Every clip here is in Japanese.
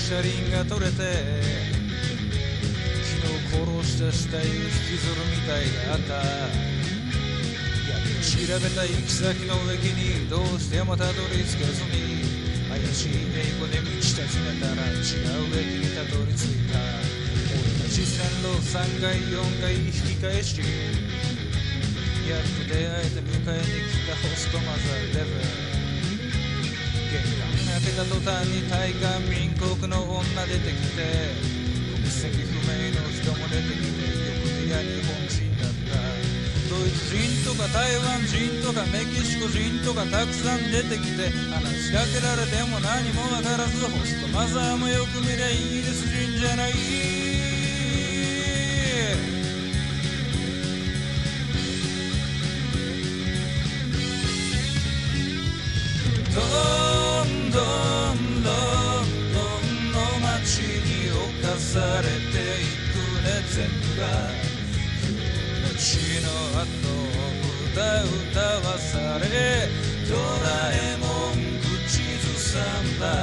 車輪が取れて昨日殺した死体を引きずるみたいだった。やっと調べた行き先の駅にどうしてもたどり着けずに怪しい英語で道尋ねたら違う駅にたどり着いた。俺たち線路3階4階引き返しやっと出会えて迎えに来たホストマザーデブ。玄関開けた途端にタイガー民国の女出てきて国籍不明の人も出てきてよく見や日本人だった。ドイツ人とか台湾人とかメキシコ人とかたくさん出てきて話しかけられても何もわからずホストマザーもよく見りゃイギリス人じゃない。どんどんどんどんの街に侵されていくね全部が命の後を歌わされドラえもん口ずさんだ。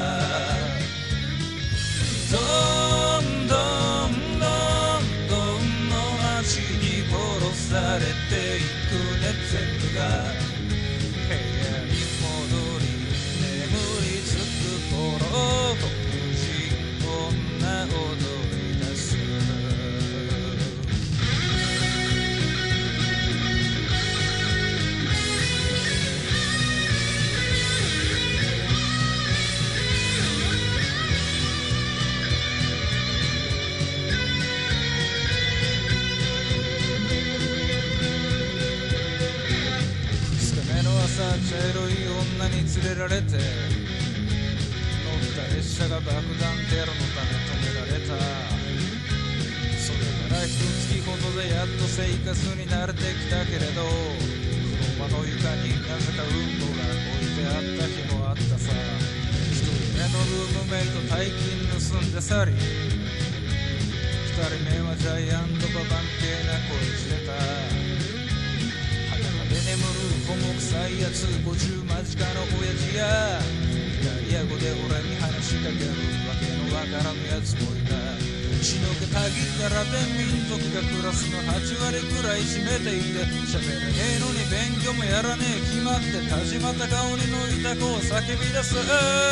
どんどんどんどんの街に殺されていくね全部が部屋に戻り眠りつく頃黒人女踊り出す。茶色い女に連れられて乗った列車が爆弾テロのため止められた。それから一月ほどでやっと生活に慣れてきたけれど風呂場の床になぜかうんこが置いてあった日もあったさ。一人目のルームメイト大金盗んで去り二人目はジャイアント馬番系な恋してた。眠る古木臭いやつ50間近の親父やイタリア語で俺に話しかけるわけのわからぬやつもいた。血の気たぎったラテン民族がクラスの8割くらい占めていて喋れねえのに勉強もやらねえ決まって田島た顔にのいた子を叫び出す。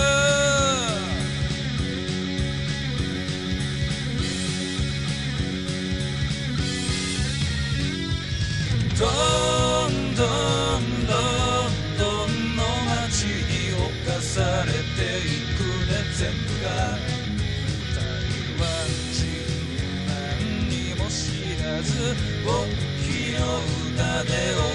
どんどんどんどんの街に侵されていくね全部が台湾人何にも知らず簿記の歌で